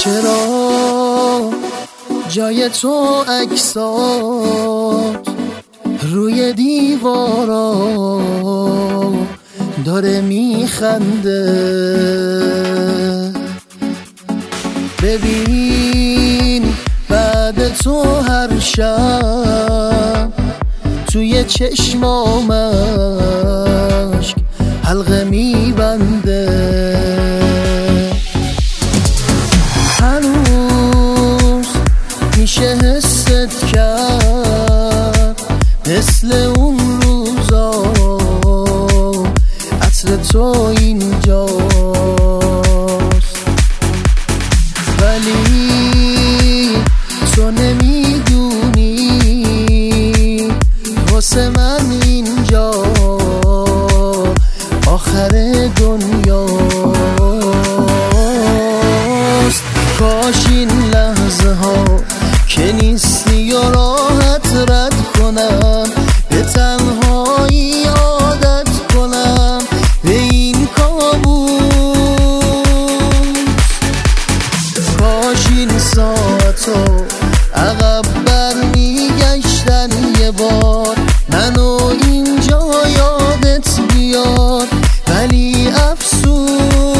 چرا جای تو عکسات روی دیوارا داره میخنده؟ ببین بعد تو هر شب توی چشمامش حلقه میبنده. هنوز میشه حست کرد مثل اون روزا عطر تو اینجاست، ولی تو نمیدونی واسه من اینجا آخر دنیاست. کاش این لحظه ها که نیستی و راحت رد کنم، به تنهایی عادت کنم به این کابوس. کاش این ساعتو عقب برمیگشتن یه بار، منو اینجا یادت بیار، ولی افسوس.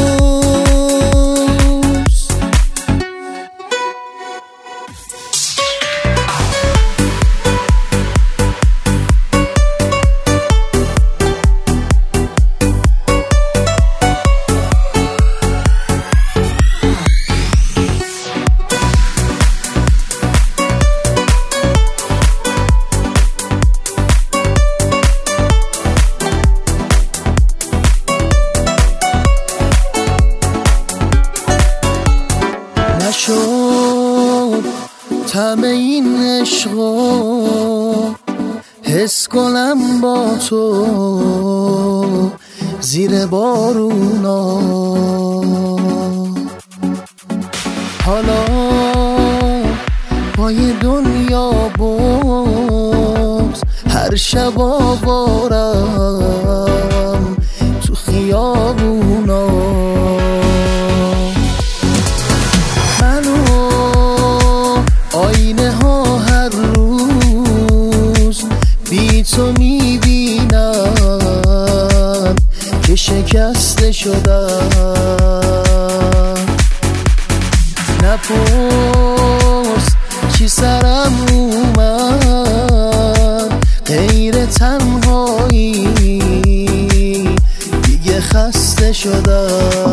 نشد طعم این عشقو حس کنم با تو زیر بارونا. حالا پای دنیا باز هر شب آوارم تو خیابونا. آینه ها هر روز بی تو میبینم که شکسته شدم. نپرس چی سرم اومد غیر تنهایی، دیگه خسته شدم.